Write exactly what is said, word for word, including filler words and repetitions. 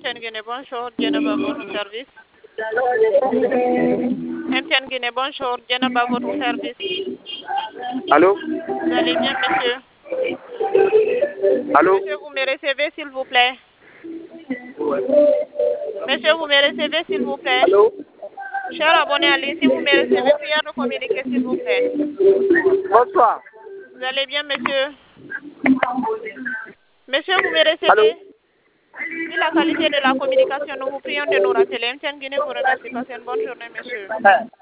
N Guinée, bonjour, Djenaba, votre service. M T N Guinée, bonjour, Djenaba, votre service. Allô? Vous allez bien, monsieur? Allô? Monsieur, vous me recevez, s'il vous plaît? Monsieur, vous me recevez, s'il vous plaît? Allô? Cher abonné à ligne, si vous me recevez, prière de communiquer, s'il vous plaît. Bonsoir. Vous allez bien, monsieur? Monsieur, vous me recevez? Allô? Vu la qualité de la communication, nous vous prions de nous rappeler. M T N Guinée vous remercie. Passez une bonne journée, monsieur.